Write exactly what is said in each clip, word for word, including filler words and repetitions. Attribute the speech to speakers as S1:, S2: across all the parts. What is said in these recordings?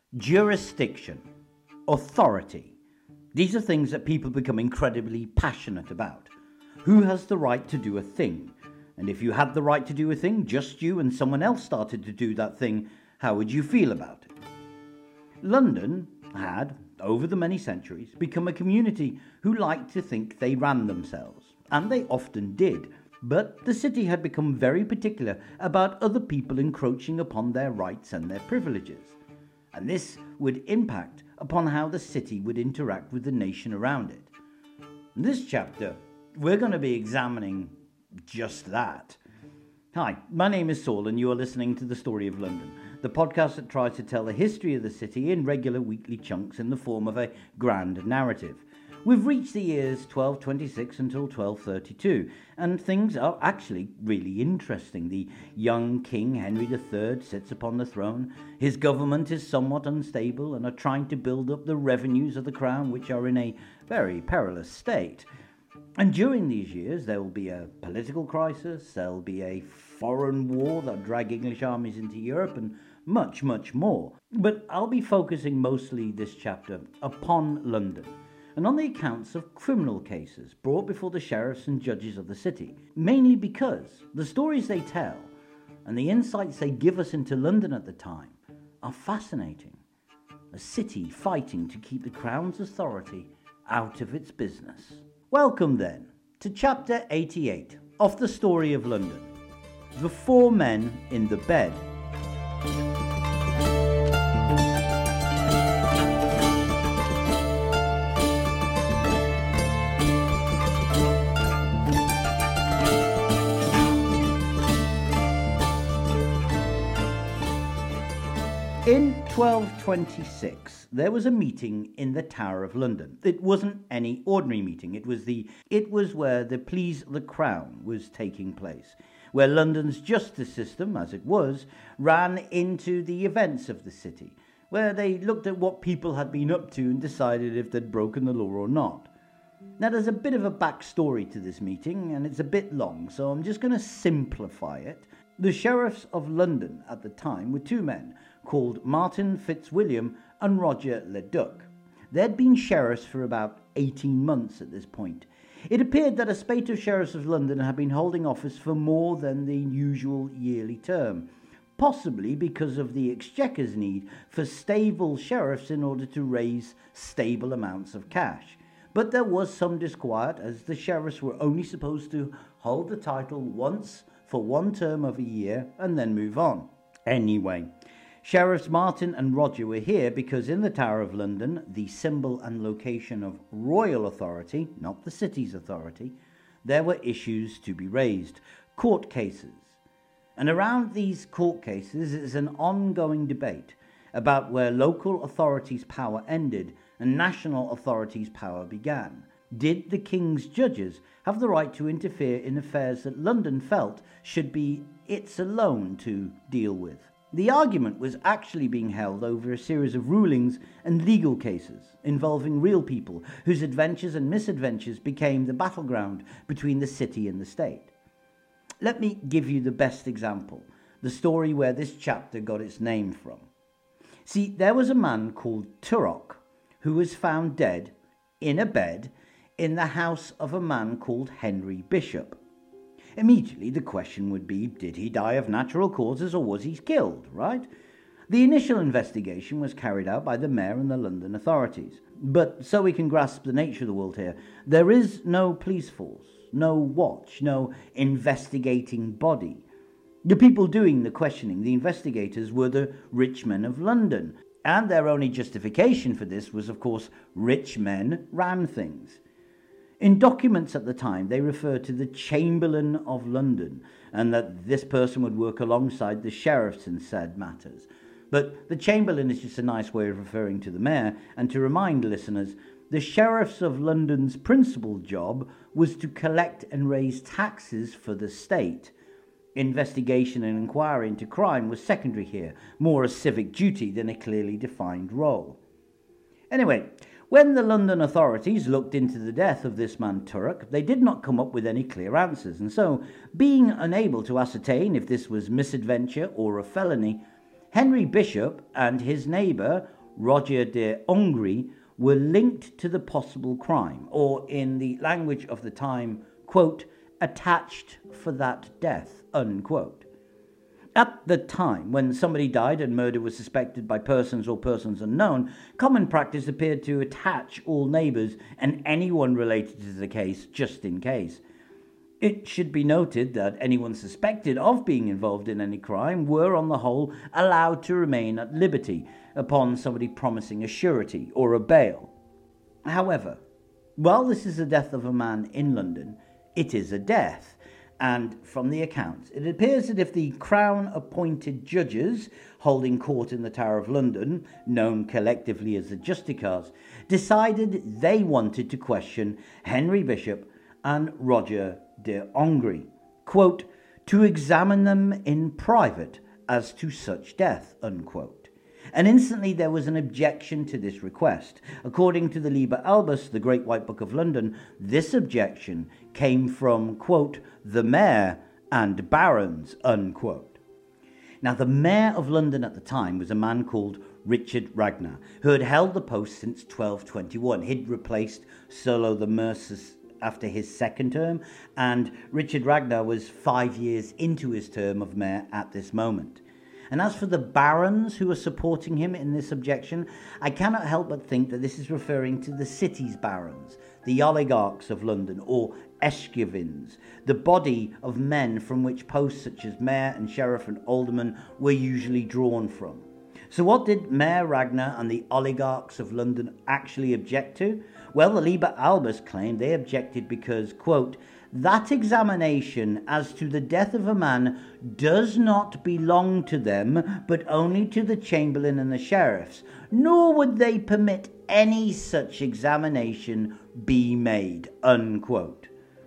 S1: Jurisdiction, authority. These are things that people become incredibly passionate about. Who has the right to do a thing? And if you had the right to do a thing, just you, and someone else started to do that thing, how would you feel about it? London had, over the many centuries, become a community who liked to think they ran themselves, and they often did. But the city had become very particular about other people encroaching upon their rights and their privileges. And this would impact upon how the city would interact with the nation around it. In this chapter, we're going to be examining just that. Hi, my name is Saul, and you are listening to The Story of London, the podcast that tries to tell the history of the city in regular weekly chunks in the form of a grand narrative. We've reached the years twelve twenty-six until twelve thirty-two, and things are actually really interesting. The young King Henry the Third sits upon the throne. His government is somewhat unstable and are trying to build up the revenues of the crown, which are in a very perilous state. And during these years, there will be a political crisis, there will be a foreign war that will drag English armies into Europe, and much, much more. But I'll be focusing mostly this chapter upon London, and on the accounts of criminal cases brought before the sheriffs and judges of the city, mainly because the stories they tell and the insights they give us into London at the time are fascinating. A city fighting to keep the Crown's authority out of its business. Welcome then to chapter eighty-eight of The Story of London, The Four Men in the Bed. In twelve twenty-six, there was a meeting in the Tower of London. It wasn't any ordinary meeting. It was the it was where the Please the Crown was taking place, where London's justice system, as it was, ran into the events of the city, where they looked at what people had been up to and decided if they'd broken the law or not. Now, there's a bit of a backstory to this meeting, and it's a bit long, so I'm just going to simplify it. The sheriffs of London at the time were two men called Martin Fitzwilliam and Roger Leduc. They'd been sheriffs for about eighteen months at this point. It appeared that a spate of sheriffs of London had been holding office for more than the usual yearly term, possibly because of the Exchequer's need for stable sheriffs in order to raise stable amounts of cash. But there was some disquiet, as the sheriffs were only supposed to hold the title once for one term of a year and then move on. Anyway, Sheriffs Martin and Roger were here because in the Tower of London, the symbol and location of royal authority, not the city's authority, there were issues to be raised, court cases. And around these court cases is an ongoing debate about where local authorities' power ended and national authorities' power began. Did the King's judges have the right to interfere in affairs that London felt should be its alone to deal with? The argument was actually being held over a series of rulings and legal cases involving real people whose adventures and misadventures became the battleground between the city and the state. Let me give you the best example, the story where this chapter got its name from. See, there was a man called Turok who was found dead in a bed in the house of a man called Henry Bishop. Immediately the question would be, did he die of natural causes or was he killed, right? The initial investigation was carried out by the mayor and the London authorities. But so we can grasp the nature of the world here, there is no police force, no watch, no investigating body. The people doing the questioning, the investigators, were the rich men of London, and their only justification for this was, of course, rich men ran things. In documents at the time, they referred to the Chamberlain of London, and that this person would work alongside the sheriffs in said matters. But the Chamberlain is just a nice way of referring to the mayor, and to remind listeners, the sheriffs of London's principal job was to collect and raise taxes for the state. Investigation and inquiry into crime was secondary here, more a civic duty than a clearly defined role. Anyway, when the London authorities looked into the death of this man Turok, they did not come up with any clear answers, and so, being unable to ascertain if this was misadventure or a felony, Henry Bishop and his neighbour, Roger de Hongrie were linked to the possible crime, or in the language of the time, quote, attached for that death, unquote. At the time, when somebody died and murder was suspected by persons or persons unknown, common practice appeared to attach all neighbours and anyone related to the case just in case. It should be noted that anyone suspected of being involved in any crime were, on the whole, allowed to remain at liberty upon somebody promising a surety or a bail. However, while this is the death of a man in London, it is a death, and from the accounts, it appears that if the Crown-appointed judges holding court in the Tower of London, known collectively as the Justicars, decided they wanted to question Henry Bishop and Roger de Hongrie, quote, to examine them in private as to such death, unquote. And instantly there was an objection to this request. According to the Liber Albus, the Great White Book of London, this objection came from, quote, the mayor and barons, unquote. Now, the mayor of London at the time was a man called Richard Ragnar, who had held the post since twelve twenty-one. He'd replaced Solo the Mercer after his second term, and Richard Ragnar was five years into his term of mayor at this moment. And as for the barons who are supporting him in this objection, I cannot help but think that this is referring to the city's barons, the oligarchs of London, or escuvins, the body of men from which posts such as mayor and sheriff and alderman were usually drawn from. So what did Mayor Ragnar and the oligarchs of London actually object to? Well, the Liber Albus claimed they objected because, quote, that examination as to the death of a man does not belong to them, but only to the chamberlain and the sheriffs, nor would they permit any such examination be made, unquote.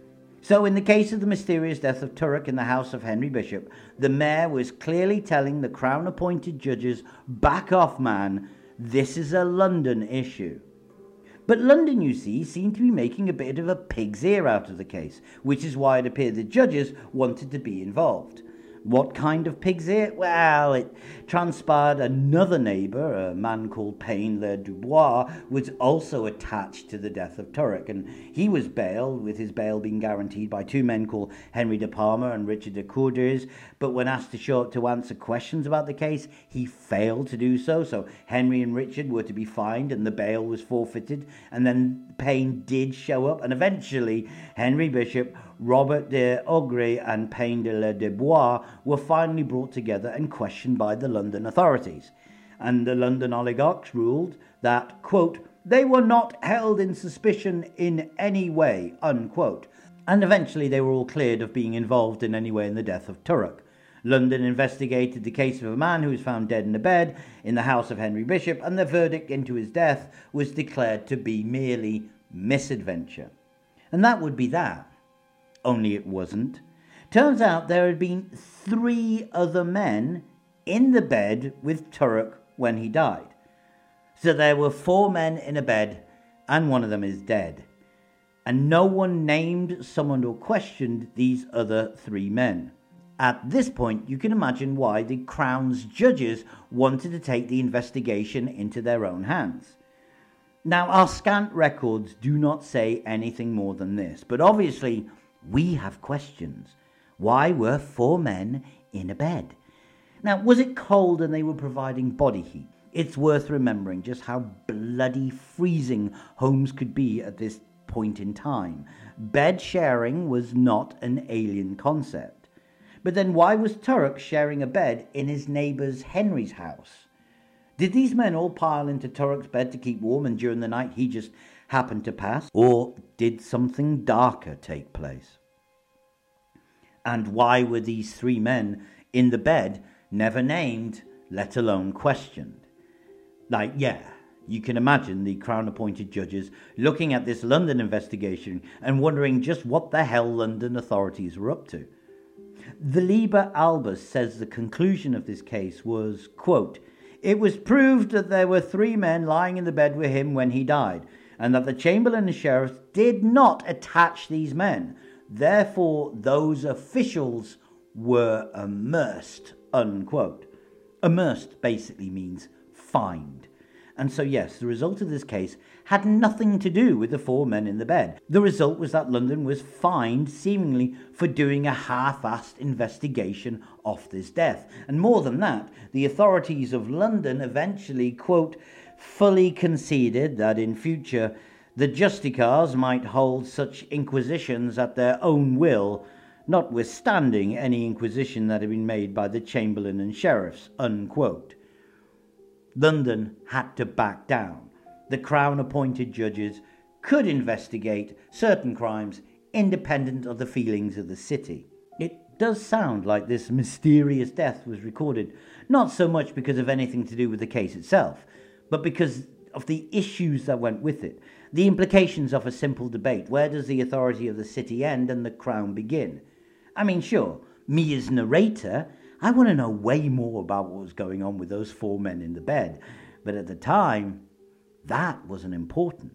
S1: So in the case of the mysterious death of Turek in the house of Henry Bishop, the mayor was clearly telling the Crown-appointed judges, back off, man, this is a London issue. But London, you see, seemed to be making a bit of a pig's ear out of the case, which is why it appeared the judges wanted to be involved. What kind of pig's ear? Well, it transpired another neighbour, a man called Payne Le Dubois, was also attached to the death of Turek, and he was bailed, with his bail being guaranteed by two men called Henry de Palmer and Richard de Couders, but when asked to show up to answer questions about the case, he failed to do so, so Henry and Richard were to be fined and the bail was forfeited, and then Payne did show up, and eventually Henry Bishop, Robert de Hongrie and Payne de Le Dubois were finally brought together and questioned by the London authorities. And the London oligarchs ruled that, quote, they were not held in suspicion in any way, unquote. And eventually they were all cleared of being involved in any way in the death of Turek. London investigated the case of a man who was found dead in a bed in the house of Henry Bishop, and the verdict into his death was declared to be merely misadventure. And that would be that. Only it wasn't. Turns out there had been three other men in the bed with Turek when he died. So there were four men in a bed, and one of them is dead. And no one named, summoned, or questioned these other three men. At this point, you can imagine why the Crown's judges wanted to take the investigation into their own hands. Now, our scant records do not say anything more than this, but obviously we have questions. Why were four men in a bed? Now, was it cold and they were providing body heat? It's worth remembering just how bloody freezing homes could be at this point in time. Bed sharing was not an alien concept. But then why was Turek sharing a bed in his neighbour's Henry's house? Did these men all pile into Turek's bed to keep warm and during the night he just happened to pass? Or did something darker take place? And why were these three men in the bed never named, let alone questioned? Like, yeah, you can imagine the Crown-appointed judges looking at this London investigation and wondering just what the hell London authorities were up to. The Liber Albus says the conclusion of this case was, quote, it was proved that there were three men lying in the bed with him when he died, and that the chamberlain and sheriff did not attach these men. Therefore, those officials were immersed, unquote. Immersed basically means fined. And so, yes, the result of this case had nothing to do with the four men in the bed. The result was that London was fined, seemingly, for doing a half-assed investigation of this death. And more than that, the authorities of London eventually, quote, fully conceded that in future the Justicars might hold such inquisitions at their own will, notwithstanding any inquisition that had been made by the Chamberlain and sheriffs, unquote. London had to back down. The Crown-appointed judges could investigate certain crimes independent of the feelings of the city. It does sound like this mysterious death was recorded, not so much because of anything to do with the case itself, but because of the issues that went with it, the implications of a simple debate. Where does the authority of the city end and the Crown begin? I mean, sure, me as narrator, I want to know way more about what was going on with those four men in the bed, but at the time, that wasn't important.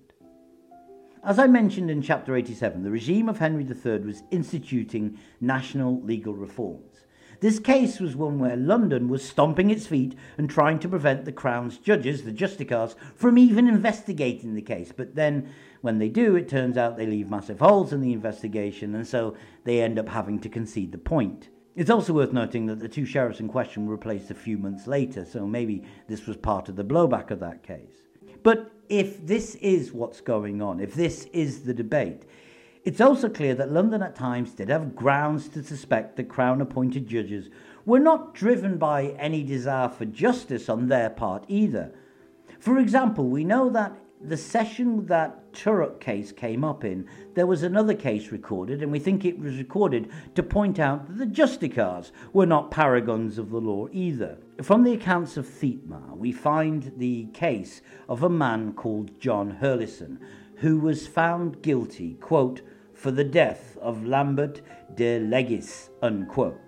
S1: As I mentioned in chapter eighty-seven, the regime of Henry the Third was instituting national legal reforms. This case was one where London was stomping its feet and trying to prevent the Crown's judges, the Justicars, from even investigating the case. But then, when they do, it turns out they leave massive holes in the investigation, and so they end up having to concede the point. It's also worth noting that the two sheriffs in question were replaced a few months later, so maybe this was part of the blowback of that case. But if this is what's going on, if this is the debate, it's also clear that London at times did have grounds to suspect the Crown-appointed judges were not driven by any desire for justice on their part either. For example, we know that the session that Turok case came up in, there was another case recorded, and we think it was recorded to point out that the Justicars were not paragons of the law either. From the accounts of Thietmar, we find the case of a man called John Hurlison, who was found guilty, quote, for the death of Lambert de Legis, unquote.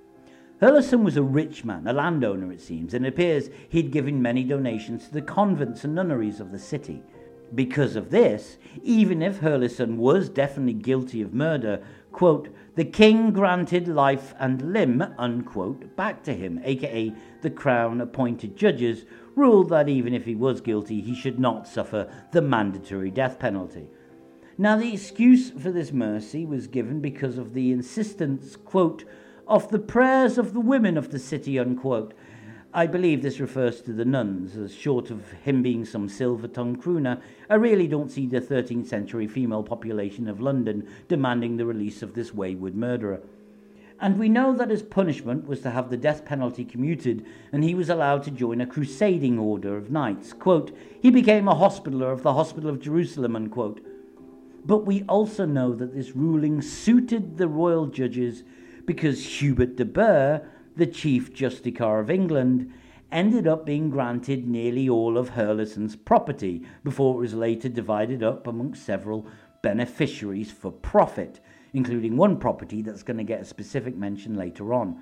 S1: Hurlison was a rich man, a landowner it seems, and it appears he'd given many donations to the convents and nunneries of the city. Because of this, even if Hurlison was definitely guilty of murder, quote, the king granted life and limb, unquote, back to him, aka the Crown-appointed judges ruled that even if he was guilty, he should not suffer the mandatory death penalty. Now, the excuse for this mercy was given because of the insistence, quote, of the prayers of the women of the city, unquote. I believe this refers to the nuns, as short of him being some silver-tongued crooner, I really don't see the thirteenth century female population of London demanding the release of this wayward murderer. And we know that his punishment was to have the death penalty commuted, and he was allowed to join a crusading order of knights. Quote, he became a hospitaller of the Hospital of Jerusalem, unquote. But we also know that this ruling suited the royal judges because Hubert de Burgh, the Chief Justicar of England, ended up being granted nearly all of Hurlison's property before it was later divided up amongst several beneficiaries for profit, including one property that's going to get a specific mention later on.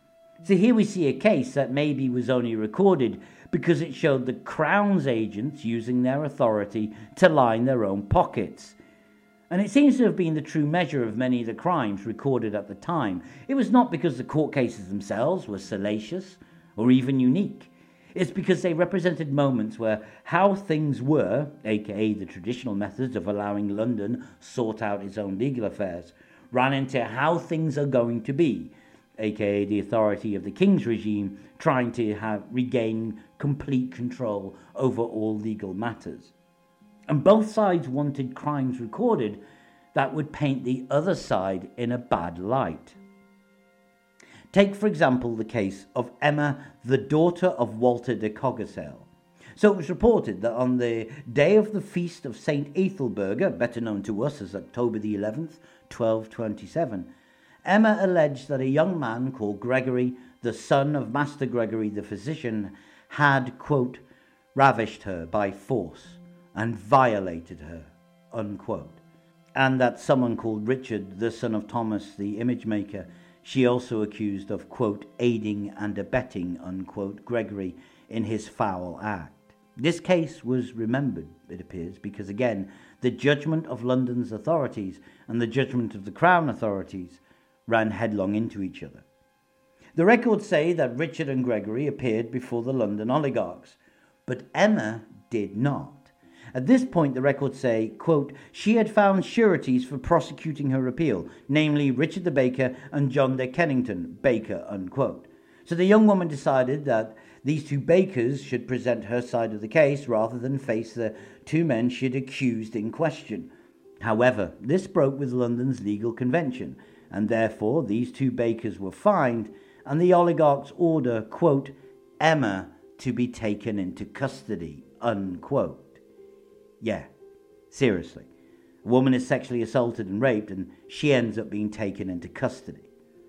S1: So here we see a case that maybe was only recorded because it showed the Crown's agents using their authority to line their own pockets. And it seems to have been the true measure of many of the crimes recorded at the time. It was not because the court cases themselves were salacious or even unique. It's because they represented moments where how things were, aka the traditional methods of allowing London sort out its own legal affairs, ran into how things are going to be, aka the authority of the king's regime trying to have regain complete control over all legal matters. And both sides wanted crimes recorded that would paint the other side in a bad light. Take, for example, the case of Emma, the daughter of Walter de Coggeshall. So it was reported that on the day of the feast of Saint Ethelburga, better known to us as October the eleventh, twelve twenty-seven, Emma alleged that a young man called Gregory, the son of Master Gregory the physician, had, quote, ravished her by force and violated her, unquote. And that someone called Richard, the son of Thomas, the image maker, she also accused of, quote, aiding and abetting, unquote, Gregory in his foul act. This case was remembered, it appears, because again, the judgment of London's authorities and the judgment of the Crown authorities ran headlong into each other. The records say that Richard and Gregory appeared before the London oligarchs, but Emma did not. At this point, the records say, quote, she had found sureties for prosecuting her appeal, namely Richard the Baker and John de Kennington, Baker, unquote. So the young woman decided that these two Bakers should present her side of the case rather than face the two men she had accused in question. However, this broke with London's legal convention, and therefore these two Bakers were fined, and the oligarch's order, quote, Emma to be taken into custody, unquote. Yeah, seriously. A woman is sexually assaulted and raped, and she ends up being taken into custody.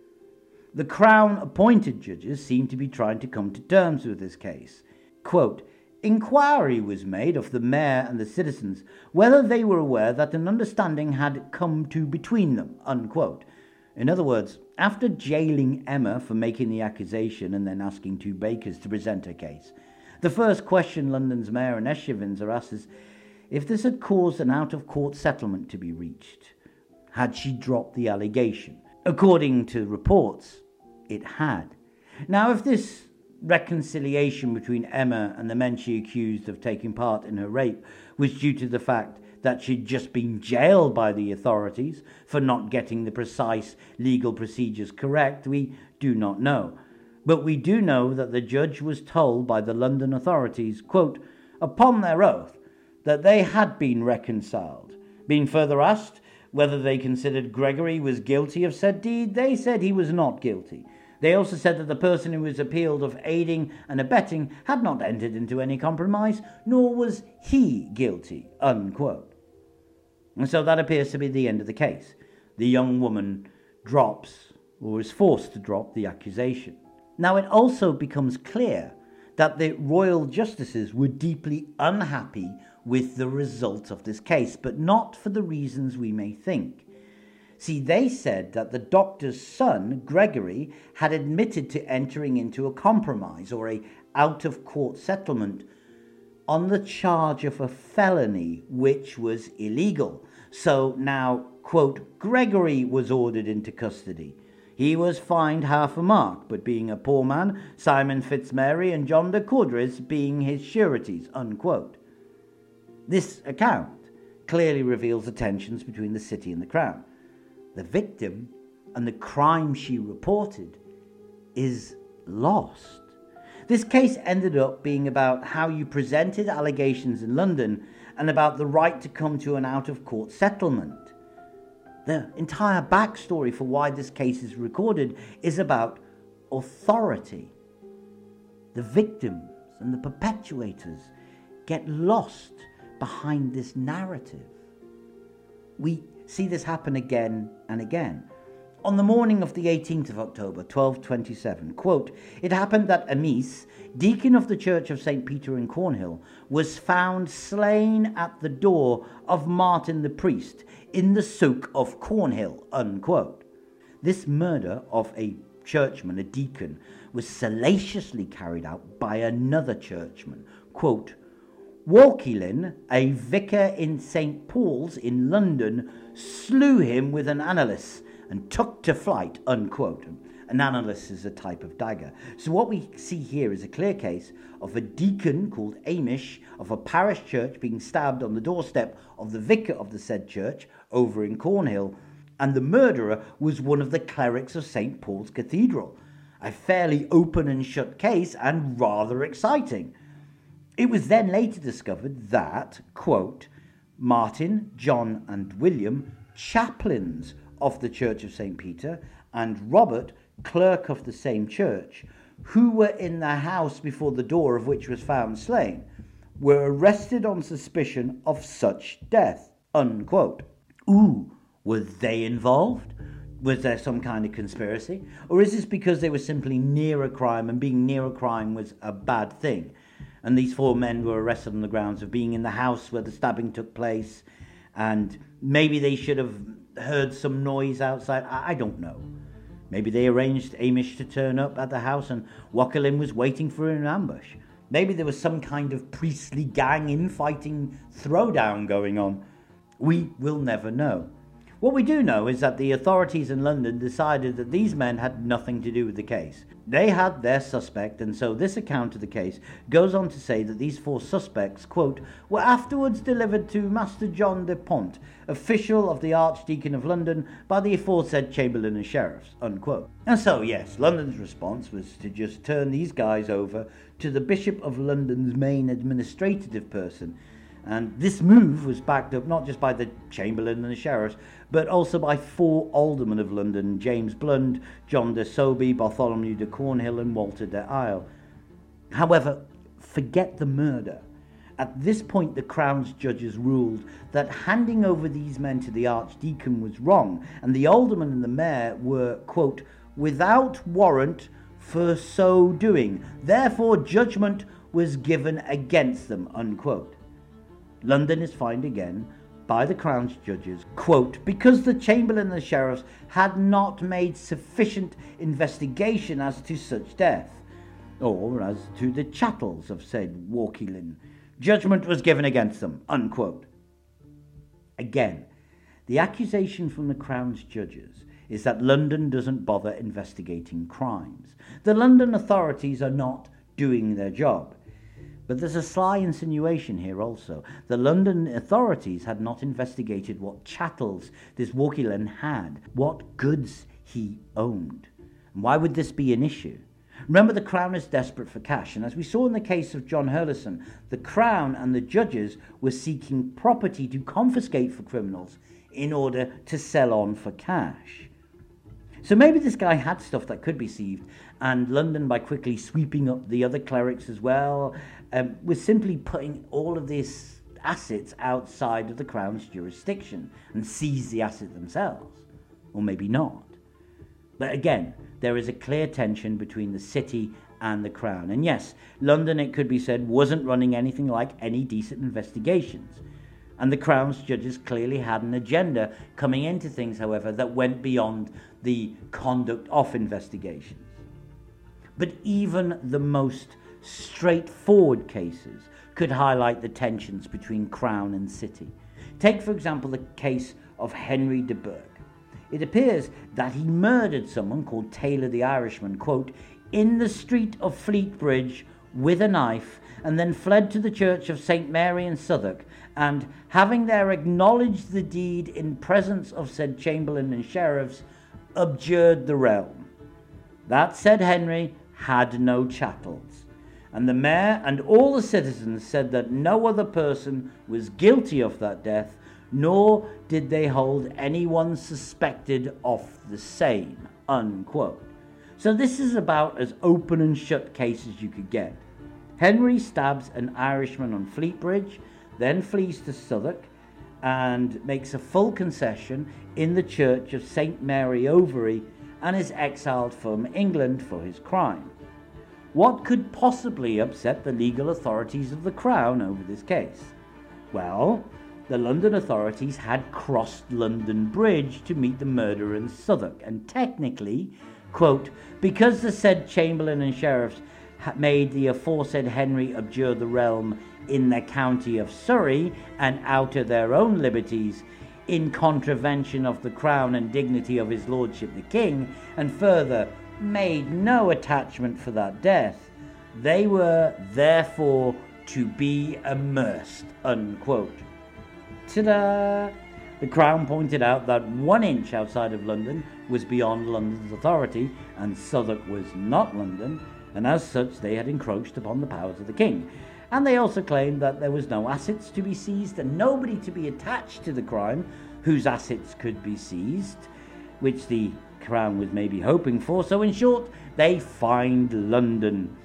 S1: The Crown-appointed judges seem to be trying to come to terms with this case. Quote, inquiry was made of the mayor and the citizens whether they were aware that an understanding had come to between them, unquote. In other words, after jailing Emma for making the accusation and then asking two Bakers to present her case, the first question London's mayor and Eschevins are asked is if this had caused an out-of-court settlement to be reached. Had she dropped the allegation? According to reports, it had. Now, if this reconciliation between Emma and the men she accused of taking part in her rape was due to the fact that she'd just been jailed by the authorities for not getting the precise legal procedures correct, we do not know. But we do know that the judge was told by the London authorities, quote, upon their oath, that they had been reconciled. Being further asked whether they considered Gregory was guilty of said deed, they said he was not guilty. They also said that the person who was appealed of aiding and abetting had not entered into any compromise, nor was he guilty, unquote. And so that appears to be the end of the case. The young woman drops, or is forced to drop, the accusation. Now it also becomes clear that the royal justices were deeply unhappy with the result of this case, but not for the reasons we may think. See, they said that the doctor's son, Gregory, had admitted to entering into a compromise or a out-of-court settlement on the charge of a felony which was illegal. So now, quote, Gregory was ordered into custody. He was fined half a mark, but being a poor man, Simon Fitzmary and John de Coudres being his sureties, unquote. This account clearly reveals the tensions between the city and the Crown. The victim and the crime she reported is lost. This case ended up being about how you presented allegations in London and about the right to come to an out-of-court settlement. The entire backstory for why this case is recorded is about authority. The victims and the perpetuators get lost behind this narrative. We see this happen again and again. On the morning of the eighteenth of October, twelve twenty-seven, quote, it happened that Amis, deacon of the Church of Saint Peter in Cornhill, was found slain at the door of Martin the priest in the souk of Cornhill, unquote. This murder of a churchman, a deacon, was salaciously carried out by another churchman, quote, Walkilin, a vicar in Saint Paul's in London, slew him with an analyst and took to flight, unquote. An analyst is a type of dagger. So what we see here is a clear case of a deacon called Amish of a parish church being stabbed on the doorstep of the vicar of the said church over in Cornhill, and the murderer was one of the clerics of Saint Paul's Cathedral. A fairly open and shut case and rather exciting. It was then later discovered that, quote, Martin, John and William, chaplains of the Church of Saint Peter, and Robert, clerk of the same church, who were in the house before the door of which was found slain, were arrested on suspicion of such death, unquote. Ooh, were they involved? Was there some kind of conspiracy? Or is this because they were simply near a crime and being near a crime was a bad thing? And these four men were arrested on the grounds of being in the house where the stabbing took place, and maybe they should have heard some noise outside. I, I don't know. Maybe they arranged Amish to turn up at the house and Walkilin was waiting for an ambush. Maybe there was some kind of priestly gang infighting throwdown going on. We will never know. What we do know is that the authorities in London decided that these men had nothing to do with the case. They had their suspect, and so this account of the case goes on to say that these four suspects, quote, were afterwards delivered to Master John de Pont, official of the Archdeacon of London, by the aforesaid Chamberlain and Sheriffs, unquote. And so, yes, London's response was to just turn these guys over to the Bishop of London's main administrative person. And this move was backed up not just by the Chamberlain and the Sheriffs, but also by four aldermen of London, James Blunt, John de Soby, Bartholomew de Cornhill, and Walter de Isle. However, forget the murder. At this point, the Crown's judges ruled that handing over these men to the Archdeacon was wrong, and the alderman and the mayor were, quote, without warrant for so doing. Therefore, judgment was given against them, unquote. London is fined again by the Crown's judges, quote, because the Chamberlain and the Sheriffs had not made sufficient investigation as to such death, or as to the chattels of said Walkilin. Judgment was given against them, unquote. Again, the accusation from the Crown's judges is that London doesn't bother investigating crimes. The London authorities are not doing their job. But there's a sly insinuation here also. The London authorities had not investigated what chattels this Walkilin had, what goods he owned. And why would this be an issue? Remember, the Crown is desperate for cash, and as we saw in the case of John Hurlison, the Crown and the judges were seeking property to confiscate for criminals in order to sell on for cash. So maybe this guy had stuff that could be seized, and London, by quickly sweeping up the other clerics as well, um, was simply putting all of these assets outside of the Crown's jurisdiction and seized the asset themselves. Or maybe not. But again, there is a clear tension between the city and the Crown. And yes, London, it could be said, wasn't running anything like any decent investigations. And the Crown's judges clearly had an agenda coming into things, however, that went beyond the conduct of investigations. But even the most straightforward cases could highlight the tensions between Crown and city. Take, for example, the case of Henry de Burgh. It appears that he murdered someone called Taylor the Irishman, quote, in the street of Fleet Bridge with a knife, and then fled to the church of Saint Mary in Southwark, and having there acknowledged the deed in presence of said Chamberlain and Sheriffs, abjured the realm. That said Henry had no chattels, and the mayor and all the citizens said that no other person was guilty of that death, nor did they hold anyone suspected of the same, unquote. So this is about as open and shut case as you could get. Henry stabs an Irishman on Fleet Bridge, then flees to Southwark and makes a full concession in the church of Saint Mary Overy and is exiled from England for his crime. What could possibly upset the legal authorities of the Crown over this case? Well, the London authorities had crossed London Bridge to meet the murderer in Southwark, and technically, quote, because the said Chamberlain and Sheriffs made the aforesaid Henry abjure the realm in the county of Surrey and out of their own liberties, in contravention of the crown and dignity of his lordship the king, and further made no attachment for that death, they were therefore to be immersed, unquote. Ta-da! The Crown pointed out that one inch outside of London was beyond London's authority, and Southwark was not London, and as such they had encroached upon the powers of the king. And they also claimed that there was no assets to be seized and nobody to be attached to the crime whose assets could be seized, which the Crown was maybe hoping for. So in short, they fined London.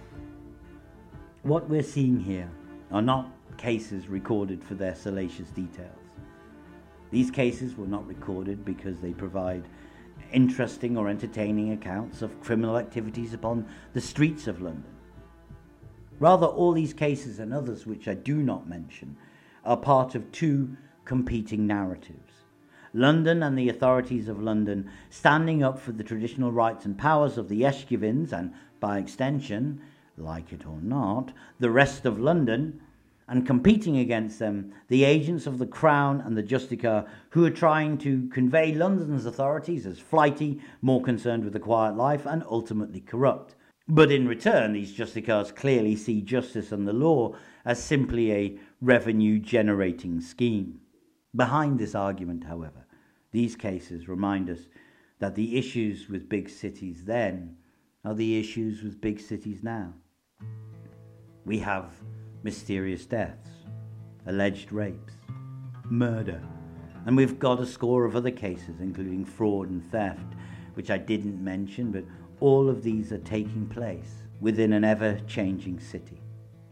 S1: What we're seeing here are not cases recorded for their salacious details. These cases were not recorded because they provide interesting or entertaining accounts of criminal activities upon the streets of London. Rather, all these cases and others which I do not mention are part of two competing narratives. London and the authorities of London standing up for the traditional rights and powers of the Eshkivins and, by extension, like it or not, the rest of London, and competing against them, the agents of the Crown and the Justicar, who are trying to convey London's authorities as flighty, more concerned with a quiet life, and ultimately corrupt. But in return, these Justicars clearly see justice and the law as simply a revenue-generating scheme. Behind this argument, however, these cases remind us that the issues with big cities then are the issues with big cities now. We have mysterious deaths, alleged rapes, murder, and we've got a score of other cases, including fraud and theft, which I didn't mention, but all of these are taking place within an ever-changing city.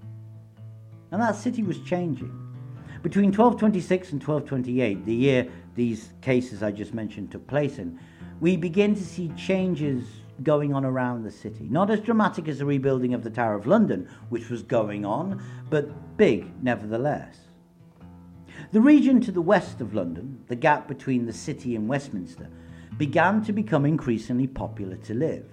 S1: And that city was changing. Between twelve twenty-six and twelve twenty-eight, the year these cases I just mentioned took place in, we begin to see changes going on around the city. Not as dramatic as the rebuilding of the Tower of London, which was going on, but big nevertheless. The region to the west of London, the gap between the city and Westminster, began to become increasingly popular to live.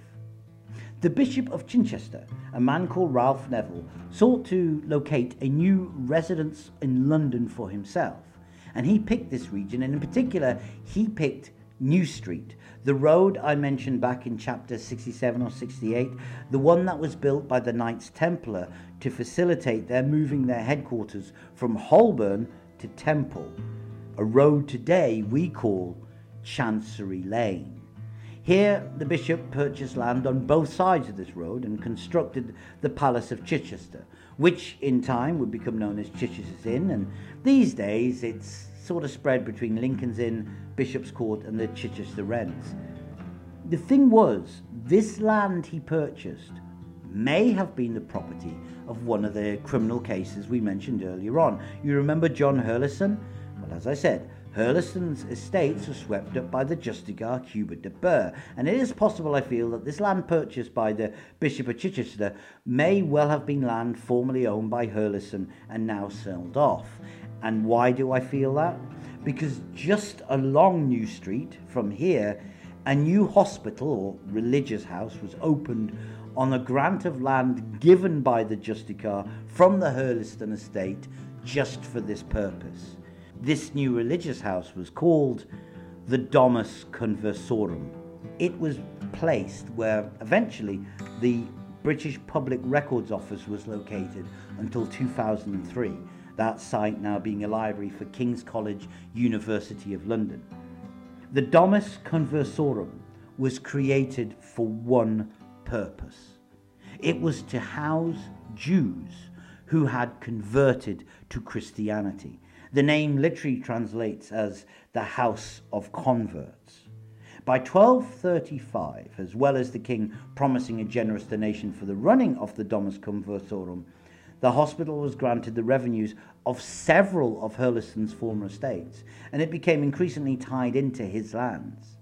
S1: The Bishop of Chichester, a man called Ralph Neville, sought to locate a new residence in London for himself, and he picked this region, and in particular, he picked New Street, the road I mentioned back in chapter sixty-seven or sixty-eight, the one that was built by the Knights Templar to facilitate their moving their headquarters from Holborn to Temple, a road today we call Chancery Lane. Here the bishop purchased land on both sides of this road and constructed the Palace of Chichester, which in time would become known as Chichester's Inn, and these days it's sort of spread between Lincoln's Inn, Bishop's Court and the Chichester Rents. The thing was, this land he purchased may have been the property of one of the criminal cases we mentioned earlier on. You remember John Hurlison? Well, as I said, Hurlison's estates were swept up by the Justicar Hubert de Burgh, and it is possible, I feel, that this land purchased by the Bishop of Chichester may well have been land formerly owned by Hurlison and now sold off. And why do I feel that? Because just along New Street from here, a new hospital or religious house was opened on a grant of land given by the Justicar from the Hurliston estate just for this purpose. This new religious house was called the Domus Conversorum. It was placed where eventually the British Public Records Office was located until two thousand three, that site now being a library for King's College, University of London. The Domus Conversorum was created for one purpose. It was to house Jews who had converted to Christianity. The name literally translates as the House of Converts. By twelve thirty-five, as well as the king promising a generous donation for the running of the Domus Conversorum, the hospital was granted the revenues of several of Hurliston's former estates, and it became increasingly tied into his lands.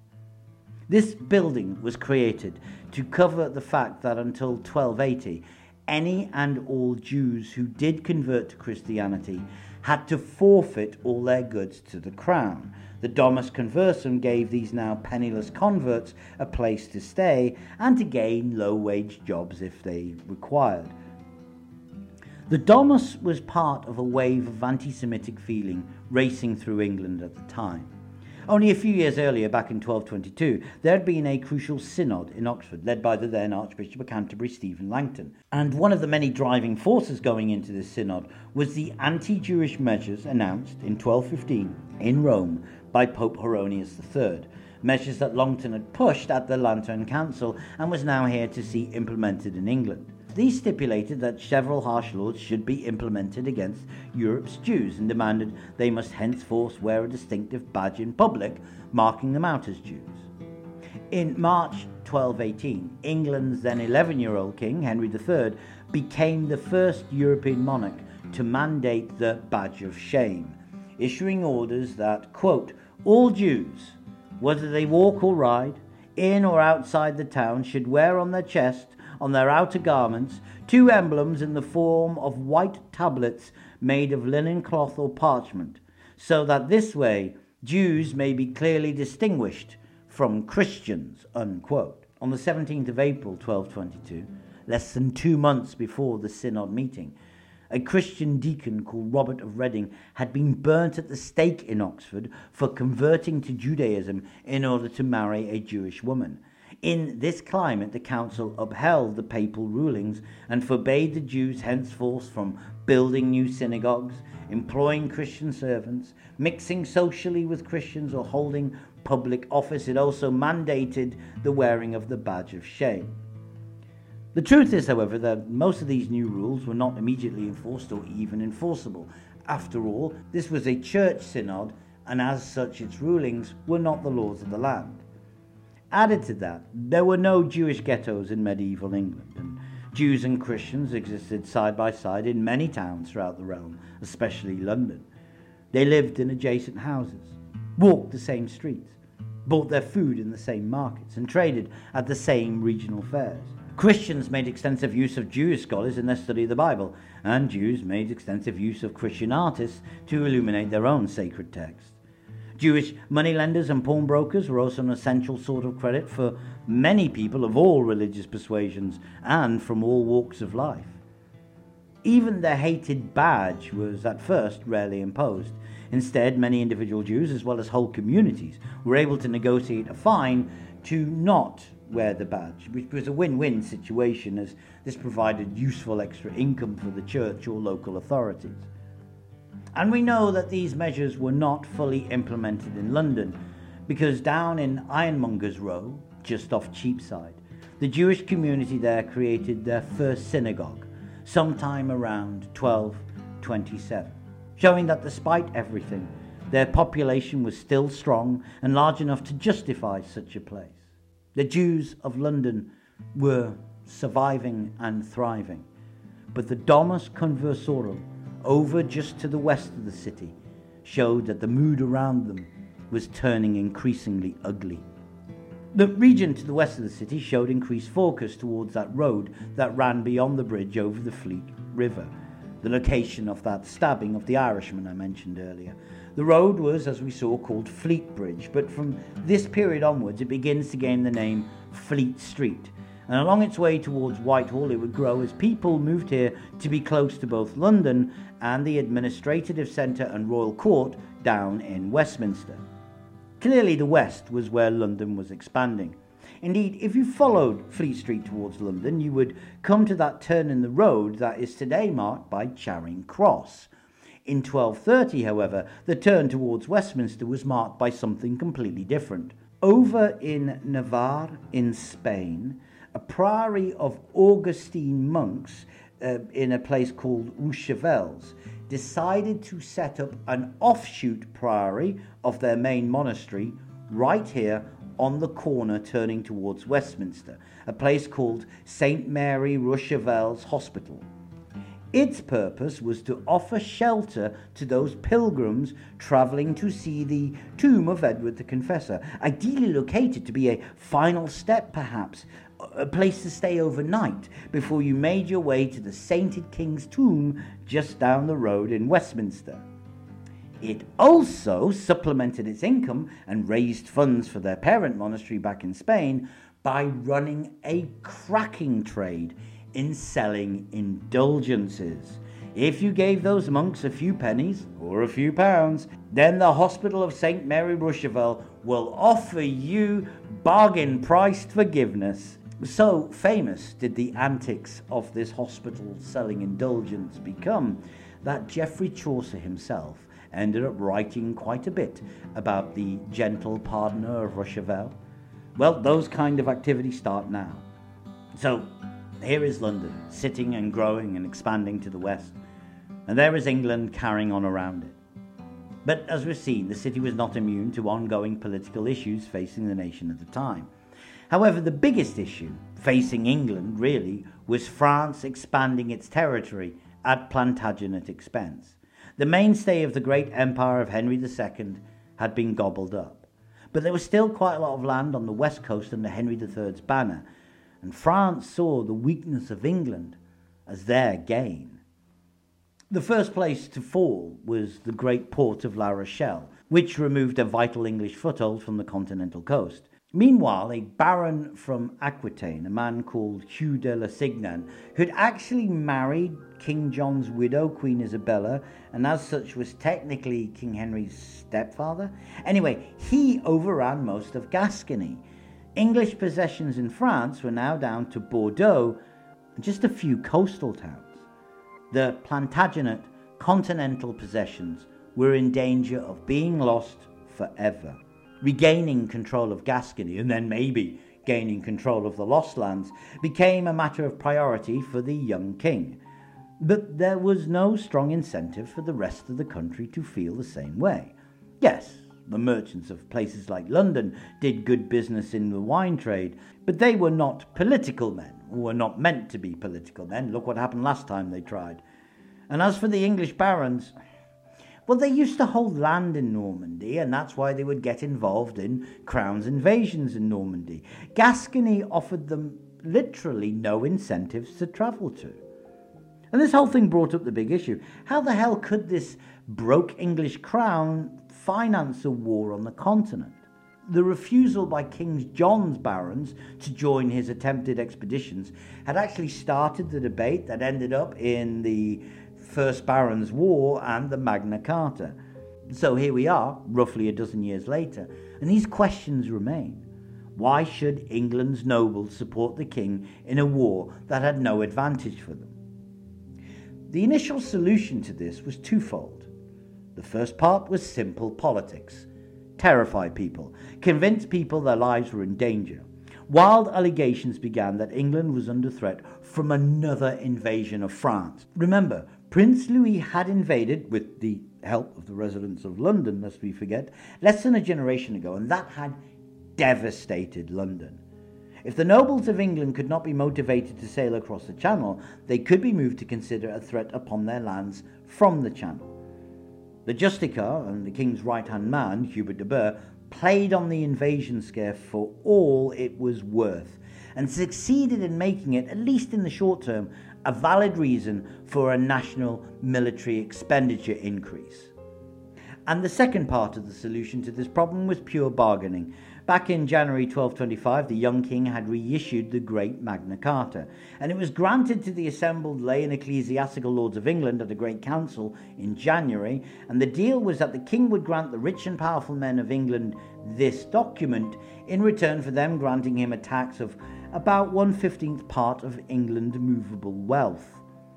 S1: This building was created to cover the fact that until twelve eighty, any and all Jews who did convert to Christianity had to forfeit all their goods to the crown. The Domus Conversum gave these now penniless converts a place to stay and to gain low-wage jobs if they required. The Domus was part of a wave of anti-Semitic feeling racing through England at the time. Only a few years earlier, back in twelve twenty-two, there had been a crucial synod in Oxford, led by the then Archbishop of Canterbury, Stephen Langton. And one of the many driving forces going into this synod was the anti-Jewish measures announced in twelve fifteen in Rome by Pope Honorius the third, measures that Langton had pushed at the Lantern Council and was now here to see implemented in England. These stipulated that several harsh laws should be implemented against Europe's Jews and demanded they must henceforth wear a distinctive badge in public, marking them out as Jews. In March twelve eighteen, England's then eleven-year-old king, Henry the third, became the first European monarch to mandate the badge of shame, issuing orders that, quote, all Jews, whether they walk or ride, in or outside the town, should wear on their chest, on their outer garments, two emblems in the form of white tablets made of linen cloth or parchment, so that this way Jews may be clearly distinguished from Christians, unquote. On the seventeenth of April twelve twenty-two, less than two months before the synod meeting, A Christian deacon called Robert of Reading had been burnt at the stake in Oxford for converting to Judaism in order to marry a Jewish woman. In this climate, the council upheld the papal rulings and forbade the Jews henceforth from building new synagogues, employing Christian servants, mixing socially with Christians, or holding public office. It also mandated the wearing of the badge of shame. The truth is, however, that most of these new rules were not immediately enforced or even enforceable. After all, this was a church synod, and as such its rulings were not the laws of the land. Added to that, there were no Jewish ghettos in medieval England, and Jews and Christians existed side by side in many towns throughout the realm, especially London. They lived in adjacent houses, walked the same streets, bought their food in the same markets, and traded at the same regional fairs. Christians made extensive use of Jewish scholars in their study of the Bible, and Jews made extensive use of Christian artists to illuminate their own sacred texts. Jewish moneylenders and pawnbrokers were also an essential sort of credit for many people of all religious persuasions and from all walks of life. Even the hated badge was at first rarely imposed. Instead, many individual Jews, as well as whole communities, were able to negotiate a fine to not wear the badge, which was a win-win situation, as this provided useful extra income for the church or local authorities. And we know that these measures were not fully implemented in London, because down in Ironmongers Row, just off Cheapside, the Jewish community there created their first synagogue sometime around twelve twenty-seven, showing that despite everything, their population was still strong and large enough to justify such a place. The Jews of London were surviving and thriving, but the Domus Conversorum, over just to the west of the city, showed that the mood around them was turning increasingly ugly. The region to the west of the city showed increased focus towards that road that ran beyond the bridge over the Fleet River, the location of that stabbing of the Irishman I mentioned earlier. The road was, as we saw, called Fleet Bridge, but from this period onwards it begins to gain the name Fleet Street, and along its way towards Whitehall it would grow as people moved here to be close to both London and the administrative centre and royal court down in Westminster. Clearly the west was where London was expanding. Indeed, if you followed Fleet Street towards London, you would come to that turn in the road that is today marked by Charing Cross. In twelve thirty, however, the turn towards Westminster was marked by something completely different. Over in Navarre, in Spain, a priory of Augustine monks uh, in a place called Rochevelles decided to set up an offshoot priory of their main monastery right here on the corner turning towards Westminster, a place called Saint Mary Rochevelles Hospital. Its purpose was to offer shelter to those pilgrims travelling to see the tomb of Edward the Confessor, ideally located to be a final step perhaps, a place to stay overnight before you made your way to the sainted king's tomb just down the road in Westminster. It also supplemented its income and raised funds for their parent monastery back in Spain by running a cracking trade in selling indulgences. If you gave those monks a few pennies or a few pounds, then the Hospital of Saint Mary Rochevelle will offer you bargain-priced forgiveness. So famous did the antics of this hospital selling indulgence become that Geoffrey Chaucer himself ended up writing quite a bit about the gentle pardoner of Rochevelle. Well, those kind of activities start now. So here is London, sitting and growing and expanding to the west, and there is England carrying on around it. But as we've seen, the city was not immune to ongoing political issues facing the nation at the time. However, the biggest issue facing England, really, was France expanding its territory at Plantagenet expense. The mainstay of the great empire of Henry the Second had been gobbled up, but there was still quite a lot of land on the west coast under Henry the Third's banner, and France saw the weakness of England as their gain. The first place to fall was the great port of La Rochelle, which removed a vital English foothold from the continental coast. Meanwhile, a baron from Aquitaine, a man called Hugh de Lusignan, who'd actually married King John's widow, Queen Isabella, and as such was technically King Henry's stepfather. Anyway, he overran most of Gascony. English possessions in France were now down to Bordeaux and just a few coastal towns. The Plantagenet continental possessions were in danger of being lost forever. Regaining control of Gascony, and then maybe gaining control of the lost lands, became a matter of priority for the young king. But there was no strong incentive for the rest of the country to feel the same way. Yes, the merchants of places like London did good business in the wine trade, but they were not political men, or were not meant to be political men. Look what happened last time they tried. And as for the English barons, well, they used to hold land in Normandy, and that's why they would get involved in Crown's invasions in Normandy. Gascony offered them literally no incentives to travel to. And this whole thing brought up the big issue. How the hell could this broke English crown finance a war on the continent? The refusal by King John's barons to join his attempted expeditions had actually started the debate that ended up in the First Barons' War and the Magna Carta. So here we are, roughly a dozen years later, and these questions remain. Why should England's nobles support the king in a war that had no advantage for them? The initial solution to this was twofold. The first part was simple politics. Terrify people, convince people their lives were in danger. Wild allegations began that England was under threat from another invasion of France. Remember, Prince Louis had invaded, with the help of the residents of London, lest we forget, less than a generation ago, and that had devastated London. If the nobles of England could not be motivated to sail across the Channel, they could be moved to consider a threat upon their lands from the Channel. The Justiciar and the king's right-hand man, Hubert de Burgh, played on the invasion scare for all it was worth, and succeeded in making it, at least in the short term, a valid reason for a national military expenditure increase. And the second part of the solution to this problem was pure bargaining. Back in January twelve twenty-five, the young king had reissued the Great Magna Carta, and it was granted to the assembled lay and ecclesiastical lords of England at a great council in January, and the deal was that the king would grant the rich and powerful men of England this document in return for them granting him a tax of about one-fifteenth part of England's movable wealth.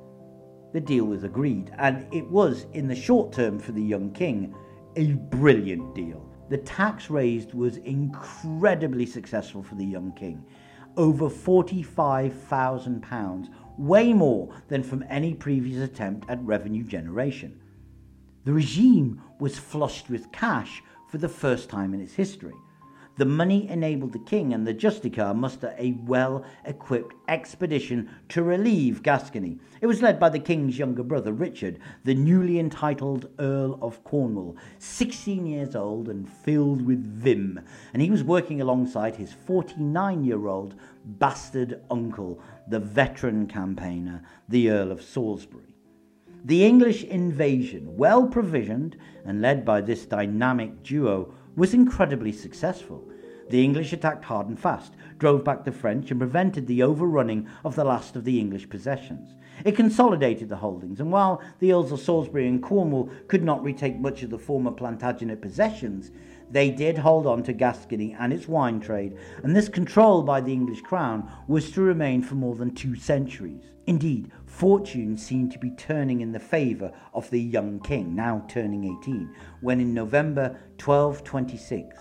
S1: The deal was agreed, and it was, in the short term for the young king, a brilliant deal. The tax raised was incredibly successful for the young king. Over forty-five thousand pounds, way more than from any previous attempt at revenue generation. The regime was flushed with cash for the first time in its history. The money enabled the king and the Justiciar muster a well-equipped expedition to relieve Gascony. It was led by the king's younger brother, Richard, the newly entitled Earl of Cornwall, sixteen years old and filled with vim, and he was working alongside his forty-nine-year-old bastard uncle, the veteran campaigner, the Earl of Salisbury. The English invasion, well provisioned and led by this dynamic duo, was incredibly successful. The English attacked hard and fast, drove back the French, and prevented the overrunning of the last of the English possessions. It consolidated the holdings, and while the Earls of Salisbury and Cornwall could not retake much of the former Plantagenet possessions, they did hold on to Gascony and its wine trade, and this control by the English crown was to remain for more than two centuries. Indeed, fortune seemed to be turning in the favour of the young king, now turning eighteen, when in November twelve twenty-six,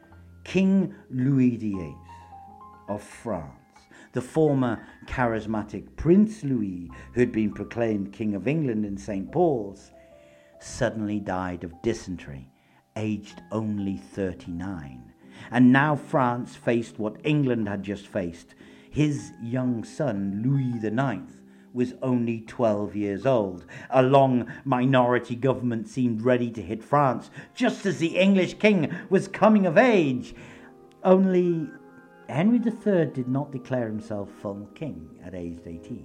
S1: King Louis the Eighth of France, the former charismatic Prince Louis, who had been proclaimed King of England in Saint Paul's, suddenly died of dysentery, aged only thirty-nine. And now France faced what England had just faced. His young son, Louis the Ninth, was only twelve years old. A long minority government seemed ready to hit France, just as the English king was coming of age. Only Henry the Third did not declare himself full king at age eighteen.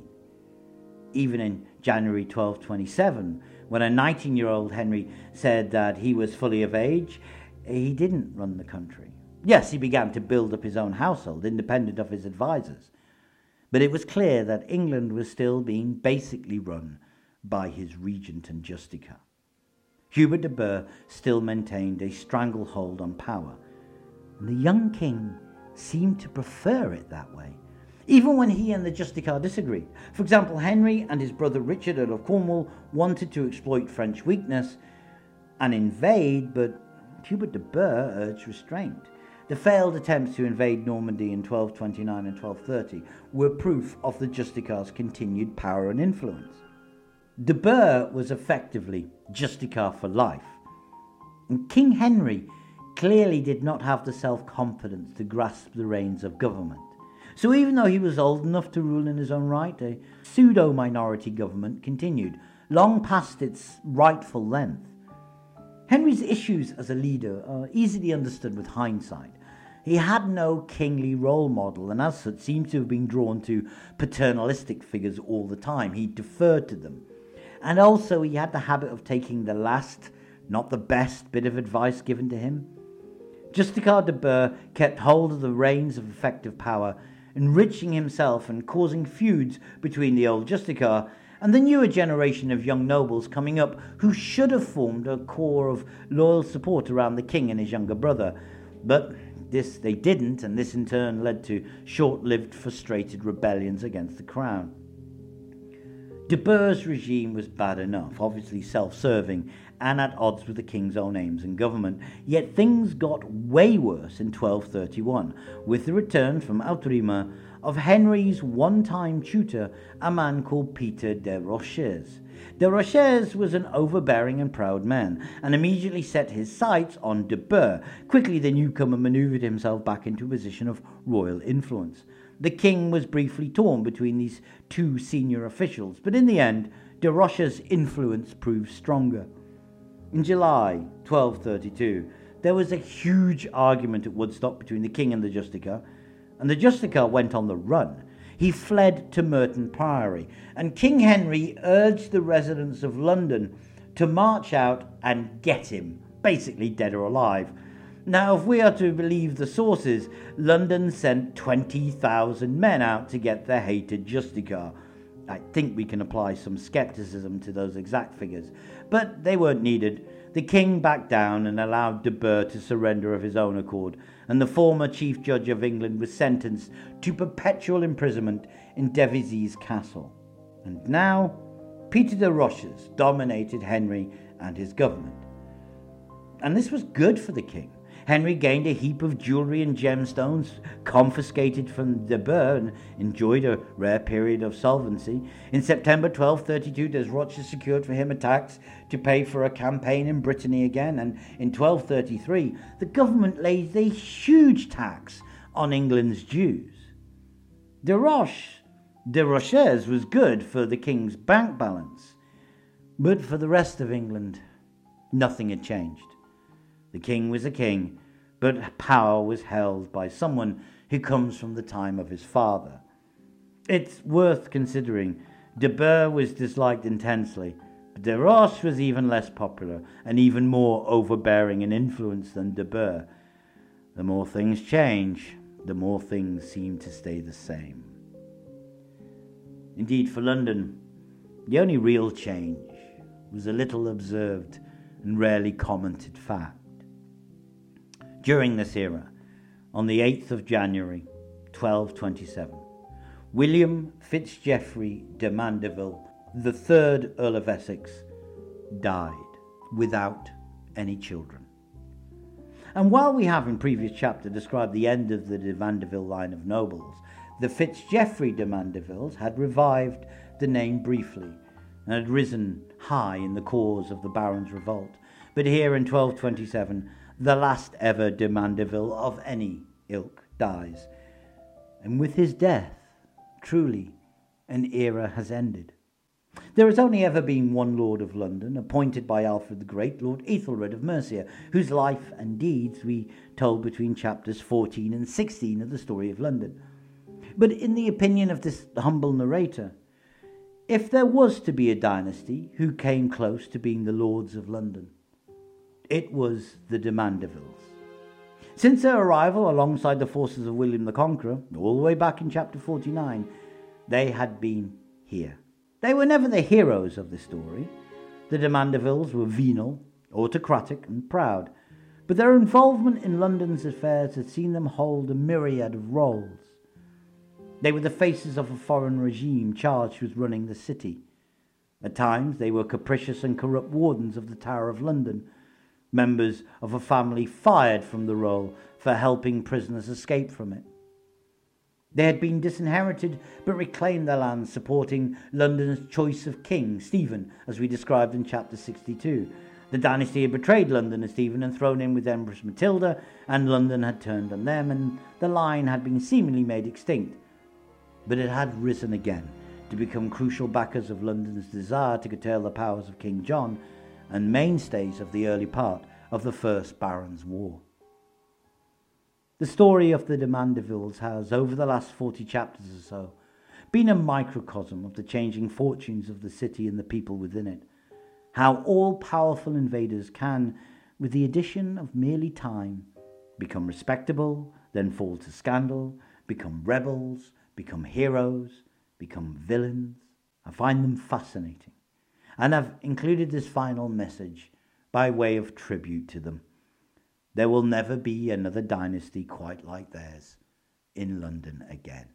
S1: Even in January twelve twenty-seven, when a nineteen-year-old Henry said that he was fully of age, he didn't run the country. Yes, he began to build up his own household, independent of his advisors. But it was clear that England was still being basically run by his regent and justiciar. Hubert de Burgh still maintained a stranglehold on power, and the young king seemed to prefer it that way, even when he and the justiciar disagreed. For example, Henry and his brother Richard, Earl of Cornwall, wanted to exploit French weakness and invade, but Hubert de Burgh urged restraint. The failed attempts to invade Normandy in twelve twenty-nine and twelve thirty were proof of the justiciar's continued power and influence. De Burgh was effectively justiciar for life, and King Henry clearly did not have the self-confidence to grasp the reins of government. So even though he was old enough to rule in his own right, a pseudo-minority government continued, long past its rightful length. Henry's issues as a leader are easily understood with hindsight. He had no kingly role model, and as such seems to have been drawn to paternalistic figures all the time. He deferred to them. And also he had the habit of taking the last, not the best, bit of advice given to him. Justiciar de Burgh kept hold of the reins of effective power, enriching himself and causing feuds between the old justiciar and the newer generation of young nobles coming up, who should have formed a core of loyal support around the king and his younger brother. But this they didn't, and this in turn led to short-lived, frustrated rebellions against the crown. De Burgh's regime was bad enough, obviously self-serving and at odds with the king's own aims and government, yet things got way worse in twelve thirty-one, with the return from Outremer of Henry's one-time tutor, a man called Peter de Roches. De Roches was an overbearing and proud man, and immediately set his sights on de Burgh. Quickly the newcomer manoeuvred himself back into a position of royal influence. The king was briefly torn between these two senior officials, but in the end, de Roches' influence proved stronger. In July twelve thirty-two, there was a huge argument at Woodstock between the king and the justiciar, and the justiciar went on the run. He fled to Merton Priory, and King Henry urged the residents of London to march out and get him, basically dead or alive. Now, if we are to believe the sources, London sent twenty thousand men out to get their hated justiciar. I think we can apply some skepticism to those exact figures, but they weren't needed. The king backed down and allowed de Burgh to surrender of his own accord, and the former Chief Judge of England was sentenced to perpetual imprisonment in Devizes Castle. And now, Peter de Roches dominated Henry and his government. And this was good for the king. Henry gained a heap of jewellery and gemstones confiscated from de Burgh and enjoyed a rare period of solvency. In September twelve thirty-two, des Roches secured for him a tax to pay for a campaign in Brittany again, and in twelve thirty-three, the government laid a huge tax on England's Jews. De Roche, de Roches was good for the king's bank balance, but for the rest of England, nothing had changed. The king was a king, but power was held by someone who comes from the time of his father. It's worth considering. De Burgh was disliked intensely, but de Roche was even less popular and even more overbearing in influence than de Burgh. The more things change, the more things seem to stay the same. Indeed, for London, the only real change was a little observed and rarely commented fact. During this era, on the eighth of January, twelve twenty-seven, William Fitzgeoffrey de Mandeville, the third Earl of Essex, died without any children. And while we have in previous chapter described the end of the de Mandeville line of nobles, the Fitzgeoffrey de Mandevilles had revived the name briefly and had risen high in the cause of the Barons' Revolt. But here in twelve twenty-seven, the last ever de Mandeville of any ilk dies. And with his death, truly, an era has ended. There has only ever been one Lord of London, appointed by Alfred the Great, Lord Ethelred of Mercia, whose life and deeds we told between chapters fourteen and sixteen of the Story of London. But in the opinion of this humble narrator, if there was to be a dynasty who came close to being the Lords of London, it was the de Mandevilles. Since their arrival alongside the forces of William the Conqueror, all the way back in chapter forty-nine, they had been here. They were never the heroes of the story. The de Mandevilles were venal, autocratic and proud, but their involvement in London's affairs had seen them hold a myriad of roles. They were the faces of a foreign regime charged with running the city. At times they were capricious and corrupt wardens of the Tower of London, members of a family fired from the role for helping prisoners escape from it. They had been disinherited but reclaimed their lands, supporting London's choice of king, Stephen, as we described in chapter sixty-two. The dynasty had betrayed London and Stephen and thrown in with Empress Matilda, and London had turned on them, and the line had been seemingly made extinct. But it had risen again to become crucial backers of London's desire to curtail the powers of King John and mainstays of the early part of the First Barons' War. The story of the de Mandevilles has, over the last forty chapters or so, been a microcosm of the changing fortunes of the city and the people within it. How all-powerful invaders can, with the addition of merely time, become respectable, then fall to scandal, become rebels, become heroes, become villains. I find them fascinating, and I've included this final message by way of tribute to them. There will never be another dynasty quite like theirs in London again.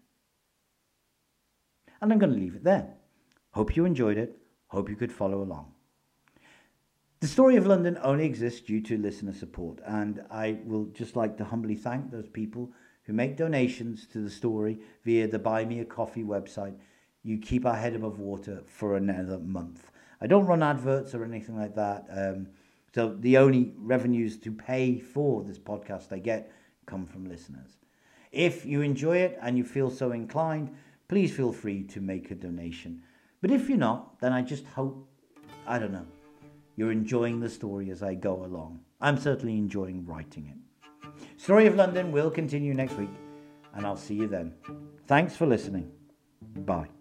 S1: And I'm going to leave it there. Hope you enjoyed it. Hope you could follow along. The Story of London only exists due to listener support, and I will just like to humbly thank those people who make donations to the story via the Buy Me a Coffee website. You keep our head above water for another month. I don't run adverts or anything like that. Um, So the only revenues to pay for this podcast I get come from listeners. If you enjoy it and you feel so inclined, please feel free to make a donation. But if you're not, then I just hope, I don't know, you're enjoying the story as I go along. I'm certainly enjoying writing it. Story of London will continue next week, and I'll see you then. Thanks for listening. Bye.